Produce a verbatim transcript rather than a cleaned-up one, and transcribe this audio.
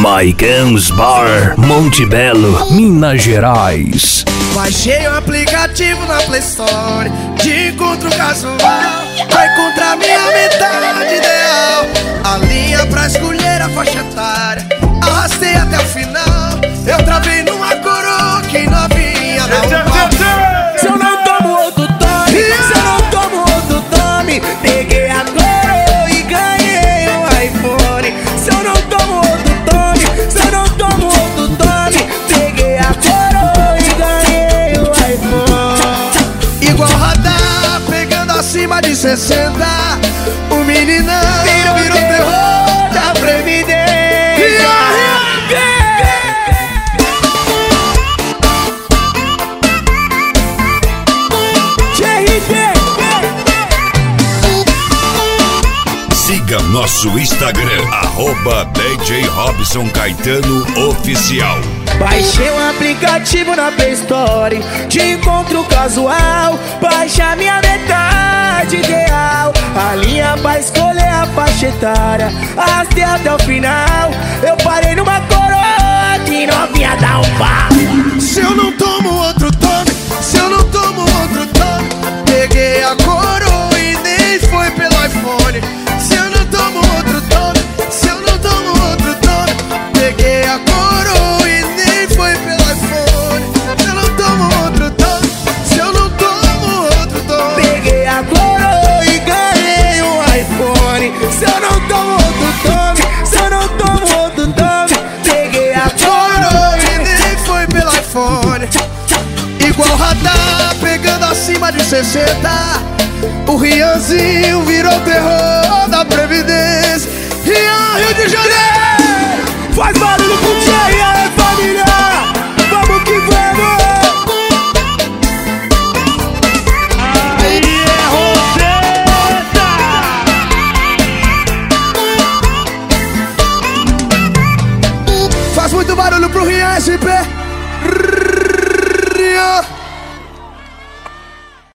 Maicans Bar, Monte Belo, Minas Gerais. Baixei o aplicativo na Play Store de encontro casual. Vai encontrar minha metade ideal. A linha pra escolher a faixa etária. Arrastei até o final. Eu travei numa coroa que novinha não. Se eu não tomo outro tome, se eu não tomo outro tome, peguei a coroa e ganhei um iPhone. Se eu não tomo outro tome, se eu não tomo outro tome, peguei a coroa e ganhei um iPhone. Igual radar, pegando acima de sessenta. O meninão virou, virou terror da Previdência. Siga nosso Instagram, arroba D J Robson Caetano Oficial. Baixei um aplicativo na Play Store de encontro casual. Baixa minha metade ideal. A linha pra escolher a faixa etária. Arrastei até o final. Eu parei numa coroa que novinha dá um pau. Se eu não tomo outro tome, se eu não tomo outro tome, peguei a coroa e nem foi pelo iPhone. Se eu não tomo outro tome, se eu não tomo outro tome, peguei a coroa e nem foi pelo iPhone. Se eu não tomo outro tome, se eu não tomo outro tome, peguei a coroa e ganhei um iPhone. Se eu não tomo outro tome, se eu não tomo outro tome, peguei a coroa e nem foi pelo iPhone. Igual radar, pegando acima de sessenta. O Rianzinho virou terror da Previdência. Rian, Rio de Janeiro. Faz barulho com o Thierry, aí família. Vamos que vamos. Aí é Roseta. Faz muito barulho pro Rian S P. Rian.